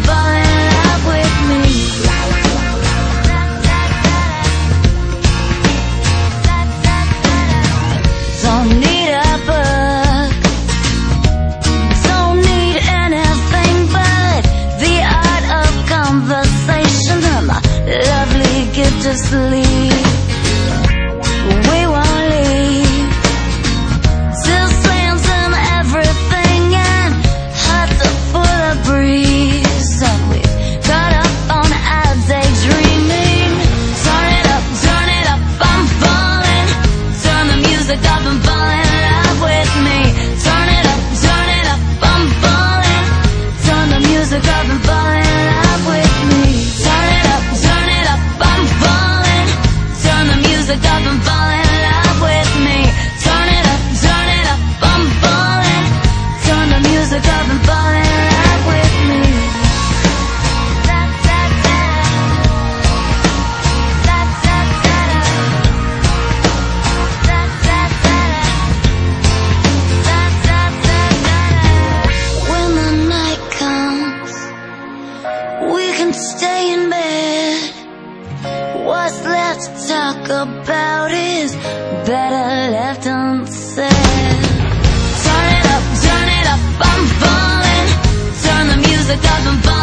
fall in love with me. Don't need a book, don't need anything but the art of conversation and my lovely gift of sleep. We won't leave till sands and everything and hearts are full of breeze, and we've caught up on our daydreaming. Turn it up, I'm falling. Turn the music up and fall in love with me. Turn it up, I'm falling. Turn the music up and fall in love with me. Turn it up, I'm falling. Turn the music up and fall in love with me. Turn it up, I'm falling. Turn the music up and fall in love with me. When the night comes, we can stay in bed. What's left to talk about is better left unsaid. Turn it up, I'm falling. Turn the music up and fall